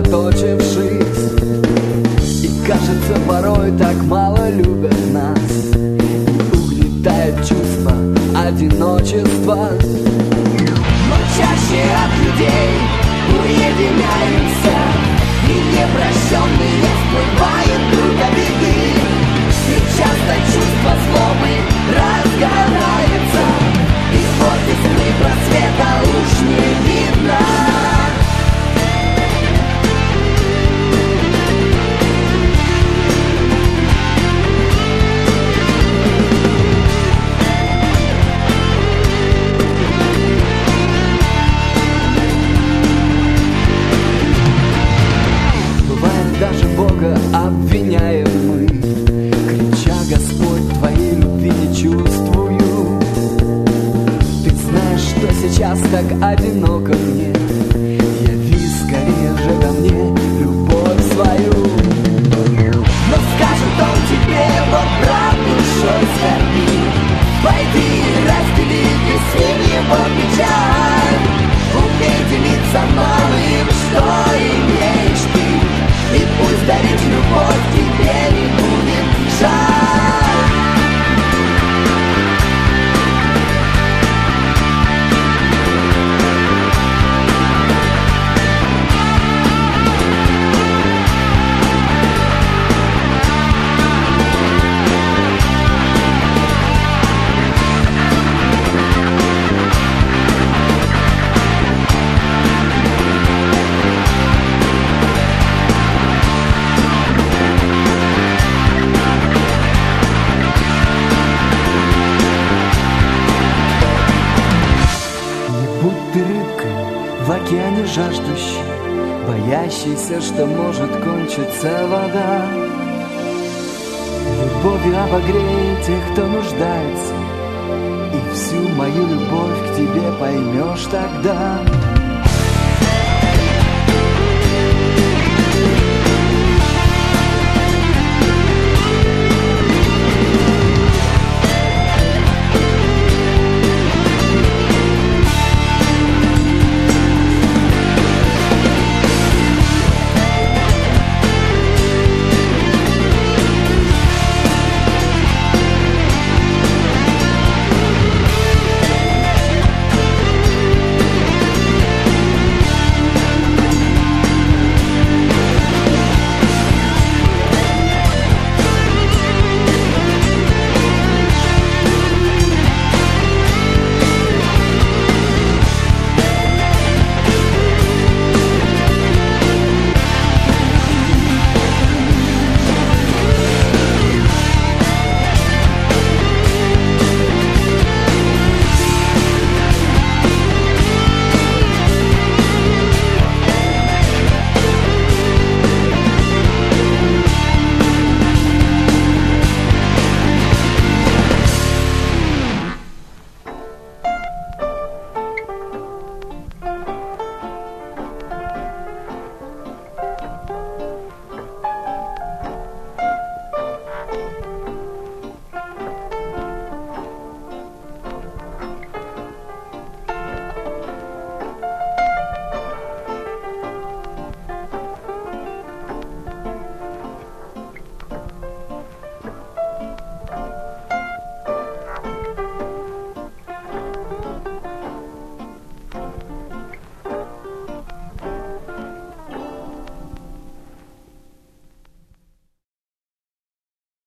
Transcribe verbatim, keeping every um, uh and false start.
сосредоточившись. И кажется, порой так мало любят нас, и угнетает чувство одиночества. Но чаще от людей уединяемся, и непрощенные всплывают друг от беды. И часто чувство злобы разгорается, и сквозь тьмы просвета уж не видно. Бывает, даже Бога обвиняем мы, крича: Господь, твоей любви не чувствую. Ты знаешь, что сейчас так одиноко мне, яви скорее же ко мне любовь свою. Но скажет он тебе, вот брат душой скорби, пойди и раздели ты с ним его печаль. Умей делиться малым, что имеешь ты, и пусть дарить любовь тебе не будет жаль. В океане жаждущий, боящийся, что может кончиться вода. Любовью обогрей тех, кто нуждается, и всю мою любовь к тебе поймешь тогда.